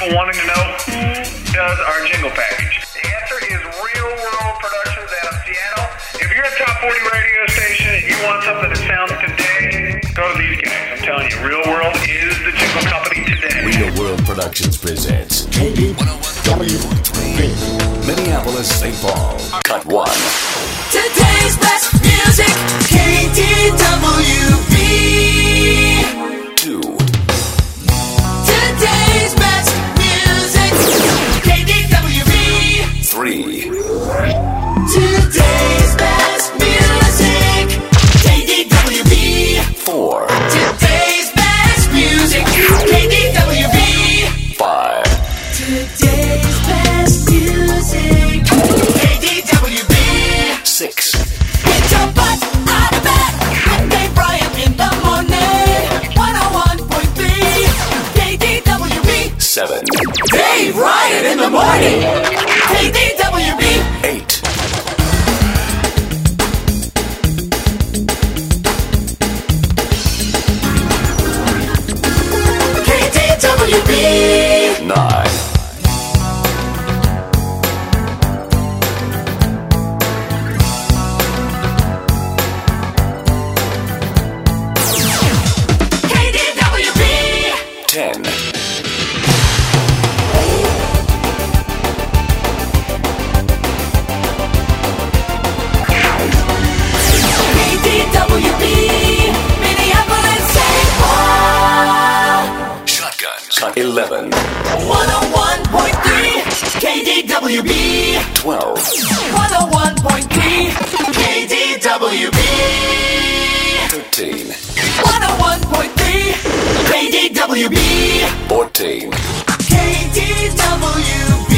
people wanting to know who does our jingle package. The answer is Real World Productions out of Seattle. If you're a top 40 radio station and you want something that sounds today, go to these guys. I'm telling you, Real World is the jingle company today. Real World Productions presents KD101.3 Minneapolis, St. Paul. Cut 1. Today's best music, KDWB. 2. Today's best music, KDWB. 3. Today's best music, KDWB. 4. Today's best music, KDWB. 5. Today's best music, KDWB. 6. Get your butt out of bed and Dave Bryant in the morning. 101.3 KDWB. 7. Dave Bryant in the morning. KDWB. 8. KDWB. 9. KDWB. 10. KDWB. Minneapolis, St. Paul. Shotguns. Cut 11. 101.3 KDWB. 12. 101.3 KDWB. 13. 101.3 KDWB. 14. KDWB.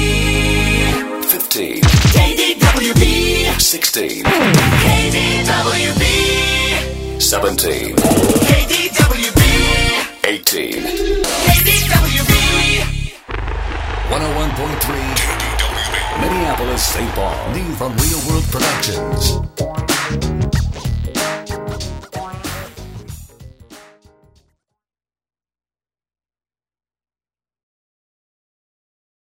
15. KDWB. 16. KDWB. 17. KDWB. 18. KDWB. 101.3 Minneapolis, St. Paul. New from Real World Productions.